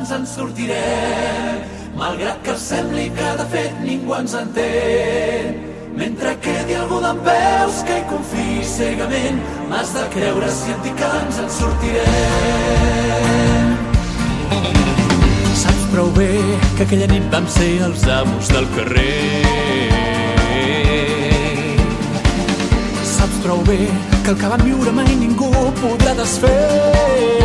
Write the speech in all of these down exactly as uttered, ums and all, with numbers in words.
ens en sortirem, malgrat que sembli que de fet ningú ens entén. Mentre quedi algú dempeus que hi confiï cegament, m'has de creure si et dic que ens en sortirem. Saps prou bé que aquella nit vam ser els amos del carrer. Saps prou bé que el que vam viure mai ningú podrà desfer.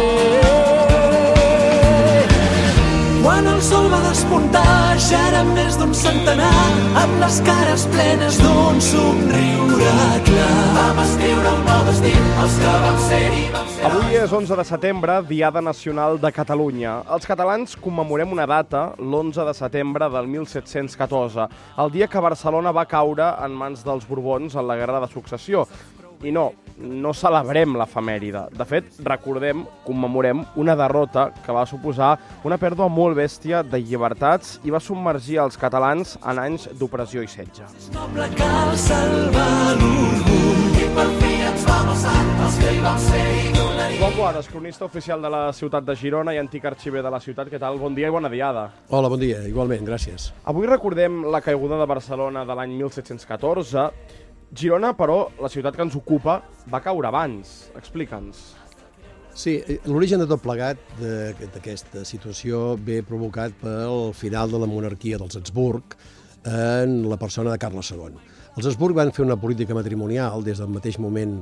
Quan el sol va despuntar ja érem més d'un centenar, amb les cares plenes d'un somriure clar. Vam escriure un nou destí, els que vam ser-hi vam ser... Avui és onze de setembre, Diada Nacional de Catalunya. Els catalans commemorem una data, l'onze de setembre del mil set-cents catorze, el dia que Barcelona va caure en mans dels Borbons en la Guerra de Successió. I no, no celebrem l'efemèride. De fet, recordem, commemorem una derrota que va suposar una pèrdua molt bèstia de llibertats i va submergir els catalans en anys d'opressió i setge. Noble cal salvar l'orgull i per fi ens vam alçar els que hi vam ser i donaria. Joan Boades, cronista oficial de la ciutat de Girona i antic arxiver de la ciutat. Què tal? Bon dia i bona diada. Hola, bon dia. Igualment, gràcies. Avui recordem la caiguda de Barcelona de l'any mil set-cents catorze. Girona, però, la ciutat que ens ocupa, va caure abans. Explica'ns. Sí, l'origen de tot plegat d'aquesta situació ve provocat pel final de la monarquia dels Habsburg en la persona de Carles segon. Els Habsburg van fer una política matrimonial des del mateix moment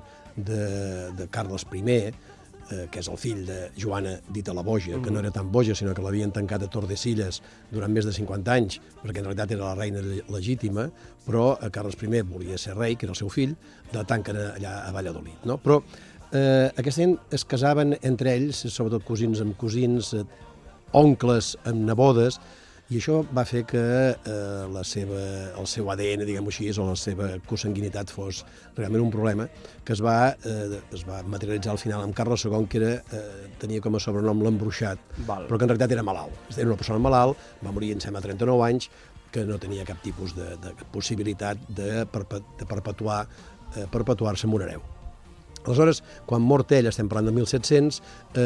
de, de Carles primer, eh, que és el fill de Joana dita la Boja, que no era tan boja, sinó que l'havien tancat a Tordesillas durant més de cinquanta anys, perquè en realitat era la reina legítima, però Carles primer volia ser rei, que era el seu fill, la tanquen allà a Valladolid. No? Però eh, aquesta gent es casaven entre ells, sobretot cosins amb cosins, eh, oncles amb nebodes, i això va fer que eh, la seva, el seu A D N, diguem-ho així, o la seva consanguinitat fos realment un problema, que es va, eh, es va materialitzar al final amb Carles segon, que era, eh, tenia com a sobrenom l'embruixat, però que en realitat era malalt. Era una persona malalt, va morir, em sembla, a trenta-nou anys, que no tenia cap tipus de, de possibilitat de, perpe de perpetuar, eh, perpetuar-se en un hereu. Aleshores, quan mort ell, estem parlant de mil set-cents,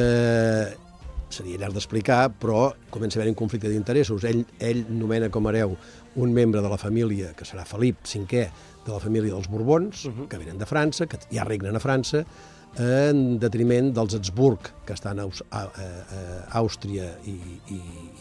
eh, seria llarg d'explicar, però comença a haver un conflicte d'interessos. Ell, ell nomena com a hereu un membre de la família, que serà Felip cinquè, de la família dels Borbons, uh-huh. que venen de França, que ja regnen a França, en detriment dels Habsburg, que estan a, a, a Àustria i, i,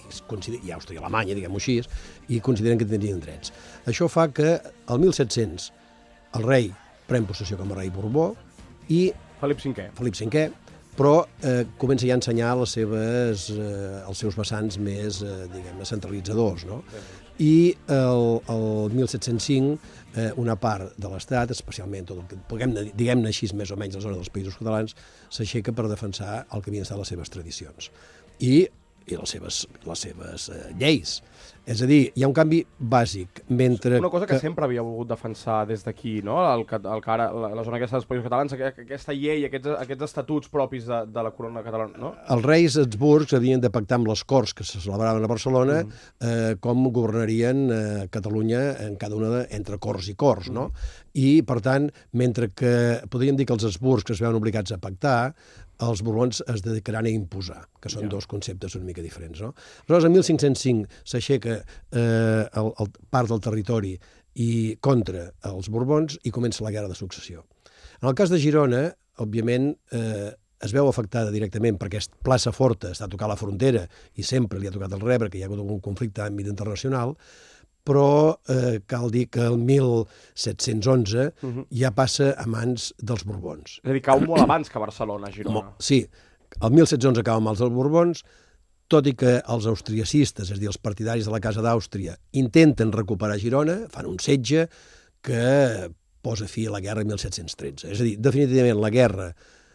i Àustria i Alemanya, diguem-ho així, i consideren que tindrien drets. Això fa que el mil set-cents el rei pren possessió com a rei Borbó i... Felip cinquè. Felip cinquè, però eh, comença ja a ensenyar les seves, eh, els seus vessants més, eh, diguem-ne, centralitzadors, no? I el, el mil set-cents cinc, eh, una part de l'Estat, especialment tot el que puguem, diguem-ne així, més o menys la zona dels Països Catalans, s'aixeca per defensar el que havien estat les seves tradicions i, i les seves, les seves eh, lleis. És a dir, hi ha un canvi bàsic, mentre... Una cosa que, que... sempre havia volgut defensar des d'aquí, no? El, el, el, la, la zona aquesta dels Països Catalans, aquesta llei, aquests, aquests estatuts propis de, de la corona catalana, no? Els reis Habsburgs havien de pactar amb les Corts que se celebraven a Barcelona mm. eh, com governarien eh, Catalunya en cada una de, entre Corts i Corts, no? Mm. I, per tant, mentre que podríem dir que els Habsburgs es veuen obligats a pactar, els Borbons es dedicaran a imposar, que són ja. dos conceptes una mica diferents, no? Aleshores, en mil cinc-cents cinc s'aixeca eh, el, el part del territori i contra els Borbons i comença la Guerra de Successió. En el cas de Girona, òbviament, eh, es veu afectada directament perquè és plaça forta, està a tocar la frontera i sempre li ha tocat el rebre, que hi ha hagut algun conflicte a àmbit internacional, però eh, cal dir que el mil set-cents onze uh-huh. ja passa a mans dels Borbons. És a dir, cau molt abans que Barcelona, Girona. Sí, el mil set-cents onze cau a mans dels Borbons, tot i que els austriacistes, és a dir, els partidaris de la Casa d'Àustria, intenten recuperar Girona, fan un setge que posa fi a la guerra mil set-cents tretze. És a dir, definitivament la guerra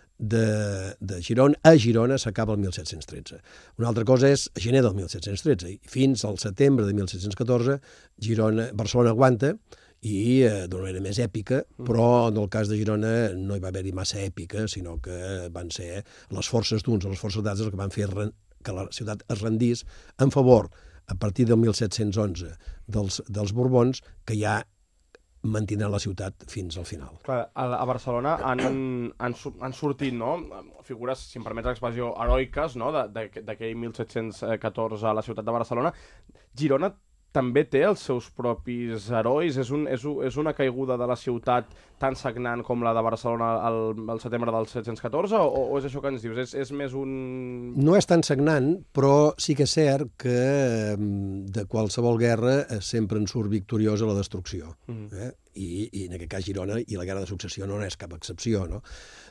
de, de Girona a Girona s'acaba el mil set-cents tretze. Una altra cosa és a gener del mil set-cents tretze, i fins al setembre de mil set-cents catorze Girona, Barcelona aguanta, i eh, d'una manera més èpica, però en el cas de Girona no hi va haver-hi massa èpica, sinó que van ser les forces d'uns o les forces d'altres que van fer que la ciutat es rendís en favor, a partir del mil set-cents onze, dels, dels Borbons, que ja mantindran la ciutat fins al final. Clar, a, a Barcelona han, han, han sortit, no?, figures, si em permets l'expressió, heroiques, no?, d'aquell mil set-cents catorze a la ciutat de Barcelona. Girona també té els seus propis herois? És, un, és, un, és una caiguda de la ciutat tan sagnant com la de Barcelona al, al setembre del set-cents catorze, o, o és això que ens dius? És, és més un... No és tan sagnant, però sí que és cert que de qualsevol guerra sempre en surt victoriosa la destrucció. Mm-hmm. eh? I, I en aquest cas Girona i la Guerra de Successió no és cap excepció, no?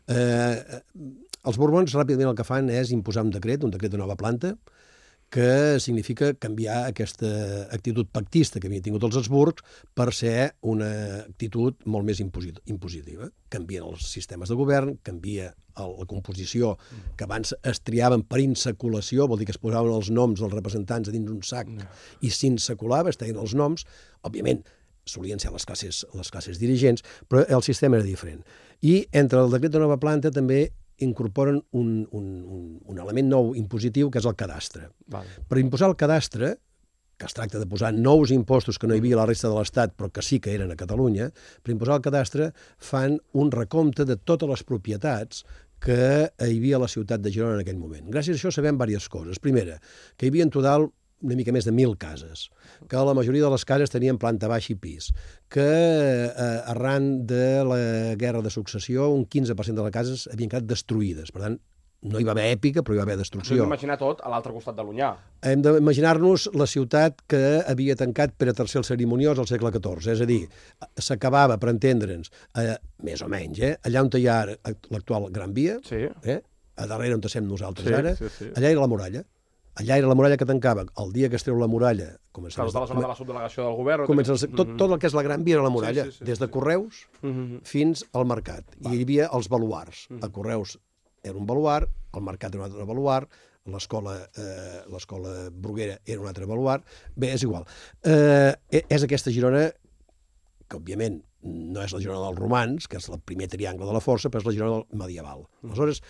Eh, els Borbons ràpidament el que fan és imposar un decret, un decret de nova planta, que significa canviar aquesta actitud pactista que havien tingut els Habsburgs per ser una actitud molt més impositiva. Canvien els sistemes de govern, canvia la composició, que abans es triaven per insaculació, vol dir que es posaven els noms dels representants a dins d'un sac i s'insaculava, es teien els noms. Òbviament, solien ser les classes, les classes dirigents, però el sistema era diferent. I entre el decret de nova planta també incorporen un, un, un, un element nou impositiu, que és el cadastre. Vale. Per imposar el cadastre, que es tracta de posar nous impostos que no hi havia a la resta de l'Estat, però que sí que eren a Catalunya, per imposar el cadastre fan un recompte de totes les propietats que hi havia a la ciutat de Girona en aquell moment. Gràcies a això sabem diverses coses. Primera, que hi havia en total una mica més de mil cases, que la majoria de les cases tenien planta baixa i pis, que eh, arran de la Guerra de Successió un quinze per cent de les cases havien quedat destruïdes. Per tant, no hi va haver èpica, però hi va haver destrucció. Hem d'imaginar tot a l'altre costat de l'Onyar. Hem d'imaginar-nos la ciutat que havia tancat Pere tercer el Cerimoniós al segle catorze, és a dir, s'acabava, per entendre'ns, eh, més o menys, eh, allà on hi ha l'actual Gran Via, sí. eh, a darrere on estem nosaltres sí, ara, sí, sí. allà era la muralla. Allà era la muralla que tancava. El dia que es treu la muralla... Clar, tota la zona de la subdelegació del govern... Comença el, tot, tot el que és la Gran Via era la muralla, sí, sí, sí, des de Correus sí. fins al Mercat. Va. I hi havia els baluars. Mm. A Correus era un baluar, al Mercat era un altre baluar, l'escola eh, l'escola Bruguera era un altre baluar. Bé, és igual. Eh, és aquesta Girona que, òbviament, no és la Girona dels romans, que és el primer triangle de la força, però és la Girona medieval. Mm. Aleshores,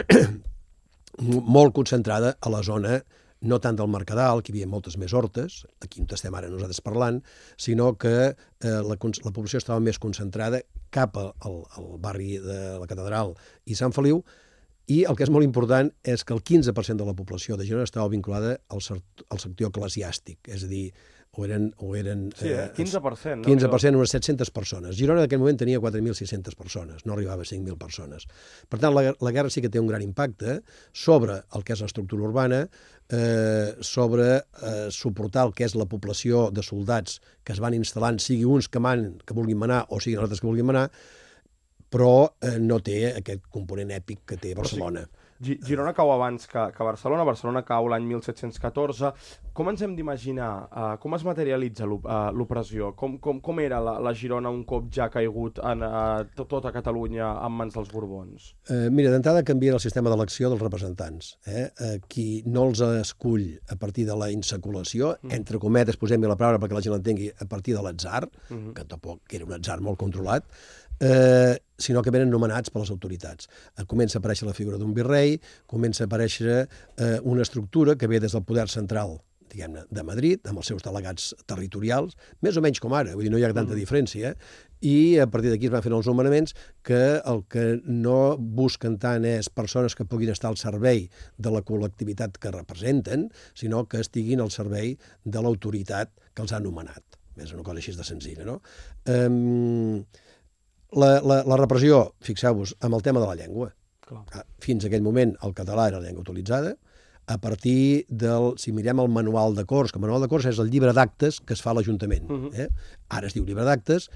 molt concentrada a la zona no tant del Mercadal, que hi havia moltes més hortes, aquí on estem ara nosaltres parlant, sinó que eh, la, la població estava més concentrada cap al, al barri de la Catedral i Sant Feliu, i el que és molt important és que el quinze per cent de la població de Girona estava vinculada al, al sector eclesiàstic, és a dir, o eren... O eren sí, eh, quinze per cent. No? quinze per cent, unes set-centes persones. Girona en aquell moment tenia quatre mil sis-centes persones, no arribava a cinc mil persones. Per tant, la, la guerra sí que té un gran impacte sobre el que és l'estructura urbana, eh, sobre eh, suportar el que és la població de soldats que es van instal·lant, sigui uns que, man, que vulguin manar o siguin altres que vulguin manar, però eh, no té aquest component èpic que té Barcelona. O sigui, Girona cau abans que, que Barcelona, Barcelona cau l'any mil set-cents catorze. Com ens hem d'imaginar, uh, com es materialitza l'opressió? Com, com, com era la, la Girona un cop ja caigut en uh, tota Catalunya en mans dels Borbons? Uh, mira, d'entrada canvia el sistema d'elecció dels representants. Eh? Uh, qui no els escull a partir de la insaculació, mm. entre cometes, posem-hi la paraula perquè la gent l'entengui, a partir de l'atzar, mm -hmm. que tampoc era un atzar molt controlat, Eh, sinó que venen nomenats per les autoritats. Eh, comença a aparèixer la figura d'un virrei, comença a aparèixer eh, una estructura que ve des del poder central, diguem-ne, de Madrid, amb els seus delegats territorials, més o menys com ara, vull dir, no hi ha tanta mm. diferència, i a partir d'aquí es van fent els nomenaments que el que no busquen tant és persones que puguin estar al servei de la col·lectivitat que representen, sinó que estiguin al servei de l'autoritat que els ha nomenat. És una cosa així de senzilla, no? Eh, La, la, la repressió, fixeu-vos, amb el tema de la llengua. Clar. Fins a aquell moment el català era la llengua utilitzada. A partir del, si mirem el manual de Corts, que el manual de Corts és el llibre d'actes que es fa a l'Ajuntament. Uh-huh. eh? Ara es diu llibre d'actes,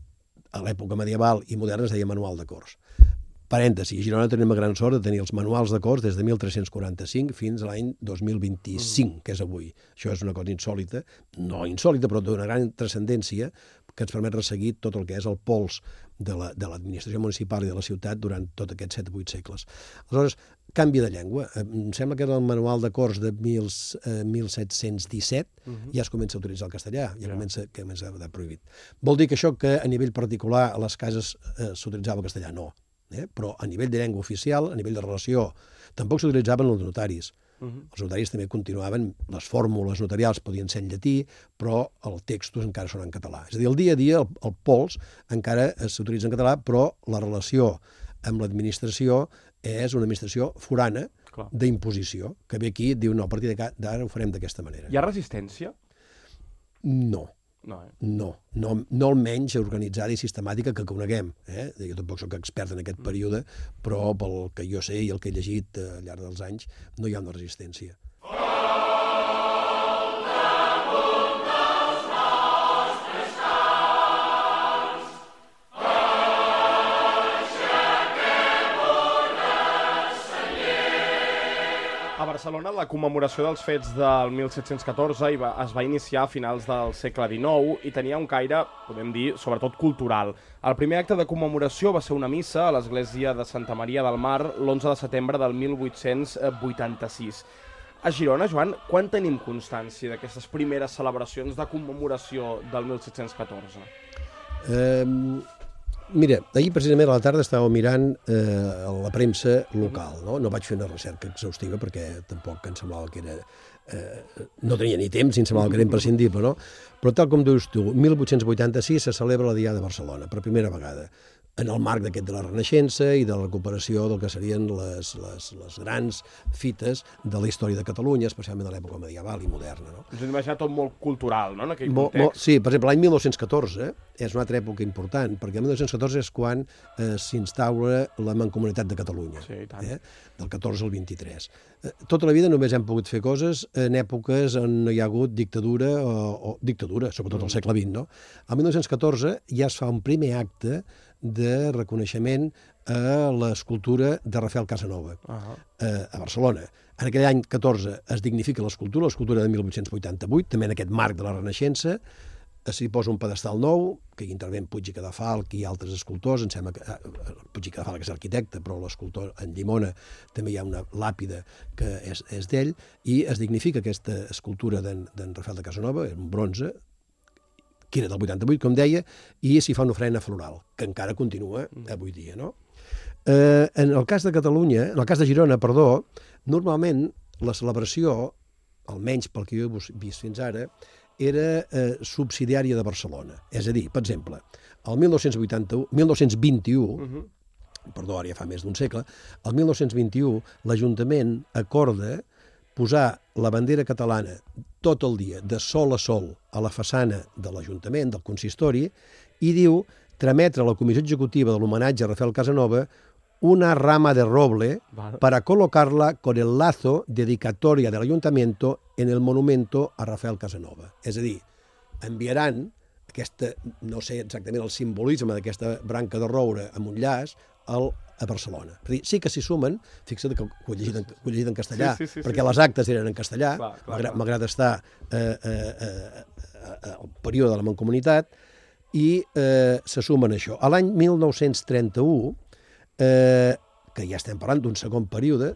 a l'època medieval i moderna es deia manual de Corts. Parèntesi, a Girona tenim la gran sort de tenir els manuals de Corts des de mil tres-cents quaranta-cinc fins a l'any dos mil vint-i-cinc, uh-huh. que és avui. Això és una cosa insòlita, no insòlita, però d'una gran transcendència, que ens permet resseguir tot el que és el pols de l'administració la, municipal i de la ciutat durant tot aquests set o vuit segles. Aleshores, canvi de llengua. Em sembla que era el manual de Corts de mil set-cents disset, uh-huh. ja es comença a utilitzar el castellà, ja, ja. comença, comença a quedar prohibit. Vol dir que això que a nivell particular a les cases eh, s'utilitzava el castellà? No. Eh? Però a nivell de llengua oficial, a nivell de relació, tampoc s'utilitzaven els notaris. Uh-huh. Els notaris també continuaven, les fórmules notarials podien ser en llatí, però els textos encara són en català. És a dir, el dia a dia, el, el pols, encara s'utilitza en català, però la relació amb l'administració és una administració forana d'imposició, que ve aquí i et diu, no, a partir d'ara ho farem d'aquesta manera. Hi ha resistència? No. No, eh? no, no, no almenys organitzada i sistemàtica que coneguem. Eh? Jo tampoc soc expert en aquest període, però pel que jo sé i el que he llegit al llarg dels anys, no hi ha una resistència. A Barcelona, la commemoració dels fets del mil set-cents catorze va, es va iniciar a finals del segle dinou i tenia un caire, podem dir, sobretot cultural. El primer acte de commemoració va ser una missa a l'església de Santa Maria del Mar l'onze de setembre del mil vuit-cents vuitanta-sis. A Girona, Joan, quan tenim constància d'aquestes primeres celebracions de commemoració del mil set-cents catorze? Eh... Mira, ahir precisament a la tarda estàvem mirant eh, la premsa local, no? No vaig fer una recerca exhaustiva perquè tampoc em semblava que era... Eh, no tenia ni temps i em semblava que era imprescindible, no? Però tal com dius tu, mil vuit-cents vuitanta-sis se celebra la Diada de Barcelona, per primera vegada, en el marc d'aquest de la Renaixença i de la recuperació del que serien les, les, les grans fites de la història de Catalunya, especialment de l'època medieval i moderna. No? Ens hem d'imaginar tot molt cultural, no?, en aquell Mo, context. Mo, sí, per exemple, l'any mil nou-cents catorze és una altra època important, perquè el mil nou-cents catorze és quan eh, s'instaura la Mancomunitat de Catalunya, sí, tant. eh, del catorze al vint-i-tres. Eh, tota la vida només hem pogut fer coses en èpoques on no hi ha hagut dictadura, o, o dictadura, sobretot al segle vint, no? El mil nou-cents catorze ja es fa un primer acte de reconeixement a l'escultura de Rafael Casanova, uh-huh. eh, a Barcelona. En aquell any catorze es dignifica l'escultura, l'escultura de mil vuit-cents vuitanta-vuit, també en aquest marc de la Renaixença, s'hi posa un pedestal nou, que hi intervé Puig i Cadafalch i altres escultors, em sembla que eh, Puig i Cadafalch és arquitecte, però l'escultor en Llimona també hi ha una làpida que és, és d'ell, i es dignifica aquesta escultura d'en Rafael de Casanova, un bronze, que era del vuitanta-vuit, com deia, i s'hi fa una ofrena floral, que encara continua avui dia, no? Eh, en el cas de Catalunya, en el cas de Girona, perdó, normalment la celebració, almenys pel que jo he vist fins ara, era eh, subsidiària de Barcelona. És a dir, per exemple, el mil nou-cents vuitanta-u, mil nou-cents vint-i-u, uh-huh. perdó, ara ja fa més d'un segle, el mil nou-cents vint-i-u l'Ajuntament acorda posar la bandera catalana tot el dia, de sol a sol, a la façana de l'Ajuntament, del consistori, i diu trametre a la Comissió Executiva de l'homenatge a Rafael Casanova una rama de roble vale. Para colocarla con el lazo dedicatoria del Ayuntamiento en el monumento a Rafael Casanova. És a dir, enviaran aquesta, no sé exactament el simbolisme d'aquesta branca de roure amb un llaç al a Barcelona. És a dir, sí que s'hi sumen, fixa't que ho he llegit en, ho he llegit en castellà, sí, sí, sí, perquè sí, les actes eren en castellà, clar, clar, malgrat, clar. malgrat estar eh, eh, eh, al període de la Mancomunitat, i eh, se sumen això. A l'any mil nou-cents trenta-u, eh, que ja estem parlant d'un segon període,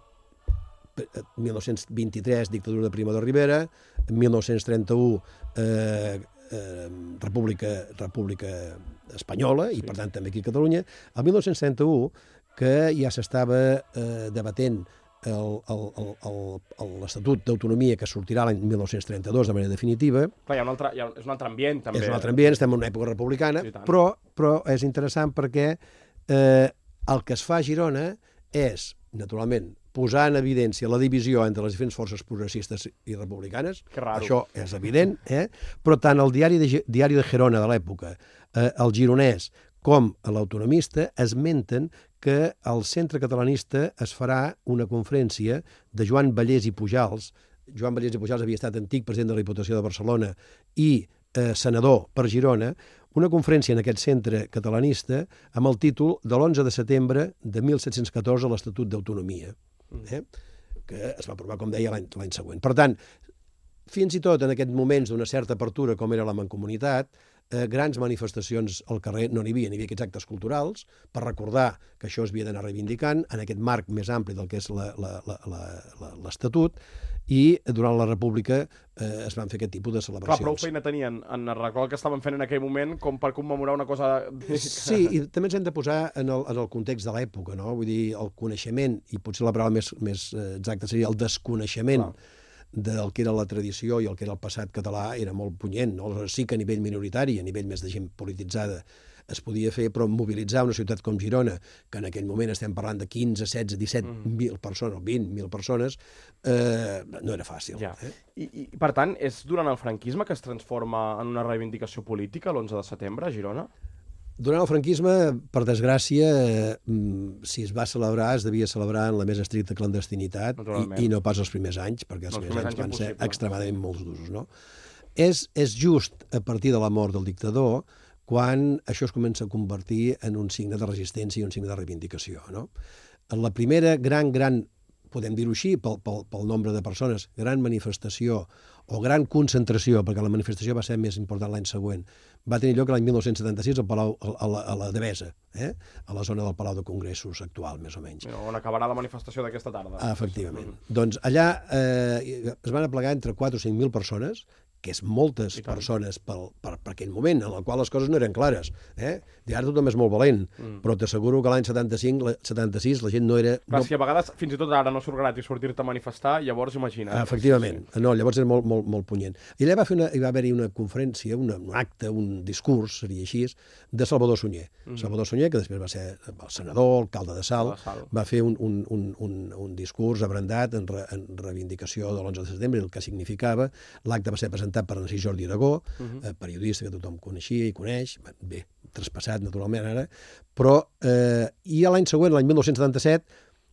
mm. mil nou-cents vint-i-tres, dictadura de Primo de Rivera, mil nou-cents trenta-u, eh, eh, República, República Espanyola, i sí. per tant també aquí a Catalunya, el mil nou-cents trenta-u, que ja s'estava eh, debatent l'Estatut d'Autonomia que sortirà l'any mil nou-cents trenta-dos de manera definitiva. Clar, hi ha un altre, hi ha, és un altre ambient, també. És un altre ambient, estem en una època republicana, sí, però, però és interessant perquè eh, el que es fa a Girona és, naturalment, posar en evidència la divisió entre les diferents forces progressistes i republicanes. Això és evident, eh? Però tant el diari de, diari de Gerona de l'època, eh, el gironès, com l'autonomista, esmenten que al Centre Catalanista es farà una conferència de Joan Vallès i Pujals. Joan Vallès i Pujals havia estat antic president de la Diputació de Barcelona i eh, senador per Girona, una conferència en aquest centre catalanista amb el títol de l'onze de setembre de mil set-cents catorze l'Estatut d'Autonomia, eh? que es va aprovar, com deia, l'any següent. Per tant, fins i tot en aquests moments d'una certa apertura, com era la Mancomunitat, eh, grans manifestacions al carrer no n'hi havia, n'hi havia aquests actes culturals, per recordar que això es havia d'anar reivindicant en aquest marc més ampli del que és l'Estatut, i durant la República eh, es van fer aquest tipus de celebracions. Clar, prou feina tenien en arreglar el que estaven fent en aquell moment com per commemorar una cosa... Sí, i també ens hem de posar en el, en el context de l'època, no? Vull dir, el coneixement, i potser la paraula més, més exacta seria el desconeixement Clar. del que era la tradició i el que era el passat català era molt punyent, no? Sí que a nivell minoritari, a nivell més de gent polititzada, es podia fer, però mobilitzar una ciutat com Girona, que en aquell moment estem parlant de quinze, setze, disset mil persones, vint mil persones, eh, no era fàcil. Ja. Eh? I, I, per tant, és durant el franquisme que es transforma en una reivindicació política l'onze de setembre a Girona? Durant el franquisme, per desgràcia, eh, si es va celebrar, es devia celebrar en la més estricta clandestinitat i, i no pas els primers anys, perquè els, els primers, primers anys, anys van ser extremadament molts d'usos. No? És, és just a partir de la mort del dictador quan això es comença a convertir en un signe de resistència i un signe de reivindicació. No? La primera gran, gran, podem dir-ho així, pel, pel, pel nombre de persones, gran manifestació o gran concentració, perquè la manifestació va ser més important l'any següent, va tenir lloc l'any mil nou-cents setanta-sis al Palau, a, la, a la Devesa, eh? a la zona del Palau de Congressos actual, més o menys. On acabarà la manifestació d'aquesta tarda. Ah, efectivament. Mm. Doncs allà eh, es van aplegar entre quatre o cinc mil persones, que és moltes persones pel, per, per aquell moment, en el qual les coses no eren clares. Eh? I ara tothom és molt valent, mm. però t'asseguro que l'any setanta-cinc, setanta-sis, la gent no era... Clar, no... si a vegades, fins i tot ara, no surt gratis sortir-te a manifestar, llavors imagina. Ah, efectivament. Sí. No, llavors era molt, molt, molt punyent. I allà va, fer una, hi va haver-hi una conferència, una, un acte, un discurs, seria així, de Salvador Sunyer. Mm. Salvador Sunyer, que després va ser el senador, alcalde de Salt, de Salt. Va fer un, un, un, un, un discurs abrandat en, re, en reivindicació de l'onze de setembre, el que significava. L'acte va ser presentat per Narcís Jordi Aragó, uh-huh. eh, periodista que tothom coneixia i coneix, bé, traspassat naturalment ara, però eh, i a l'any següent, l'any mil nou-cents setanta-set,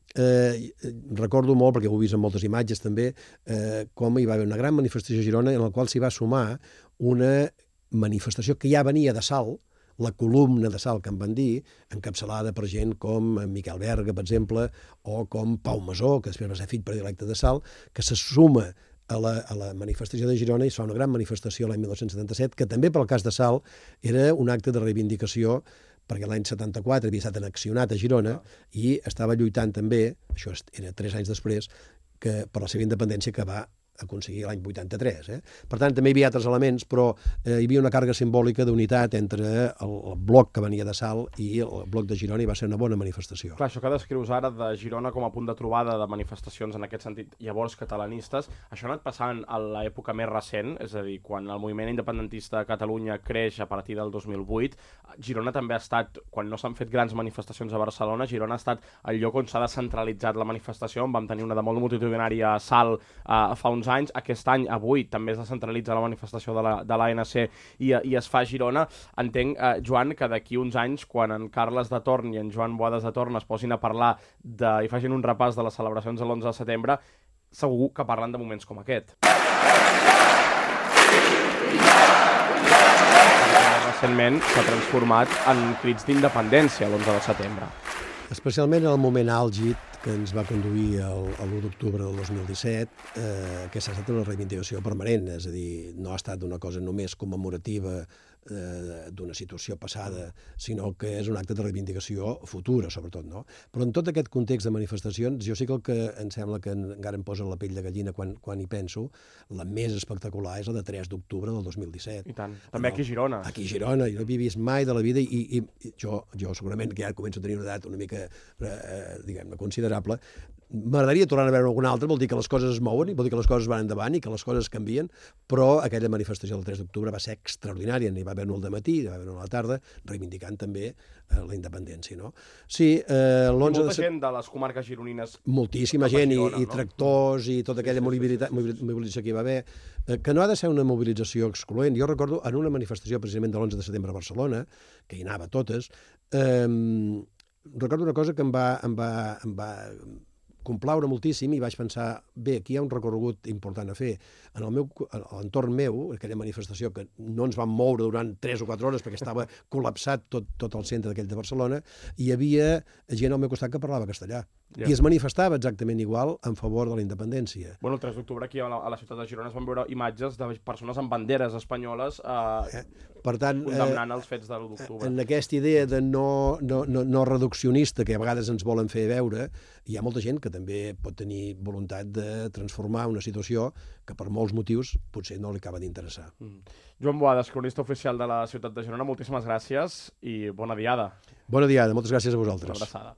eh, recordo molt, perquè ho he vist en moltes imatges també, eh, com hi va haver una gran manifestació a Girona en la qual s'hi va sumar una manifestació que ja venia de Salt, la columna de Salt que en van dir, encapçalada per gent com Miquel Berga, per exemple, o com Pau Masó, que després va ser fill predilecte de Salt, que se suma a la, a la manifestació de Girona i es fa una gran manifestació l'any mil nou-cents setanta-set, que també pel cas de Salt era un acte de reivindicació perquè l'any setanta-quatre havia estat annexionat a Girona i estava lluitant també, això era tres anys després, que per la seva independència que va aconseguir l'any vuitanta-tres. Eh? Per tant, també hi havia altres elements, però eh, hi havia una càrrega simbòlica d'unitat entre el, el bloc que venia de Salt i el bloc de Girona i va ser una bona manifestació. Clar, això que descrius ara de Girona com a punt de trobada de manifestacions en aquest sentit, llavors catalanistes, això ha anat passant a l'època més recent, és a dir, quan el moviment independentista de Catalunya creix a partir del dos mil vuit, Girona també ha estat, quan no s'han fet grans manifestacions a Barcelona, Girona ha estat el lloc on s'ha descentralitzat la manifestació, on vam tenir una de molt multitudinària a Salt eh, fa uns anys, aquest any, avui, també es descentralitza la manifestació de la, de l'A N C i, i es fa a Girona. Entenc, eh, Joan, que d'aquí uns anys, quan en Carles de Torn i en Joan Boades de Torn es posin a parlar de, i facin un repàs de les celebracions de l'onze de setembre, segur que parlen de moments com aquest. Recentment s'ha transformat en crits d'independència l'onze de setembre. Especialment en el moment àlgid que ens va conduir a l'u d'octubre del dos mil disset, eh, que s'ha estat una reivindicació permanent, és a dir, no ha estat una cosa només commemorativa eh, d'una situació passada, sinó que és un acte de reivindicació futura, sobretot, no? Però en tot aquest context de manifestacions, jo sí que el que em sembla que encara em posa la pell de gallina quan, quan hi penso, la més espectacular és la de tres d'octubre del dos mil disset. I tant. També aquí a Girona. Aquí a Girona, jo no havia vist mai de la vida i, i, i jo, jo segurament que ja començo a tenir una edat una mica, eh, diguem-ne, considerable. M'agradaria tornar a veure alguna altra, vol dir que les coses es mouen, vol dir que les coses van endavant i que les coses canvien, però aquella manifestació del tres d'octubre va ser extraordinària. N'hi va haver una al matí, n'hi va haver una a la tarda, reivindicant també eh, la independència, no? Sí, eh, l'onze de... Molta gent de les comarques gironines... Moltíssima gent, Girona, i, i tractors, no? I tota aquella sí, sí, mobilitat, sí, sí, sí. mobilització que hi va haver, eh, que no ha de ser una mobilització excloent. Jo recordo en una manifestació precisament de l'onze de setembre a Barcelona, que hi anava totes, eh, recordo una cosa que em va, em va, em va complaure moltíssim i vaig pensar, bé, aquí hi ha un recorregut important a fer. En el meu, a l'entorn meu, aquella manifestació que no ens vam moure durant tres o quatre hores perquè estava col·lapsat tot, tot el centre d'aquell de Barcelona, hi havia gent al meu costat que parlava castellà. Yeah. I es manifestava exactament igual en favor de la independència. Bueno, el tres d'octubre aquí a la, a la ciutat de Girona es van veure imatges de persones amb banderes espanyoles eh, eh, per tant, condemnant eh, els fets de l'u d'octubre. En aquesta idea de no, no, no, no reduccionista que a vegades ens volen fer veure, hi ha molta gent que també pot tenir voluntat de transformar una situació que per molts motius potser no li acaba d'interessar. Mm. Joan Boades, cronista oficial de la ciutat de Girona, moltíssimes gràcies i bona diada. Bona diada, moltes gràcies a vosaltres. Una abraçada.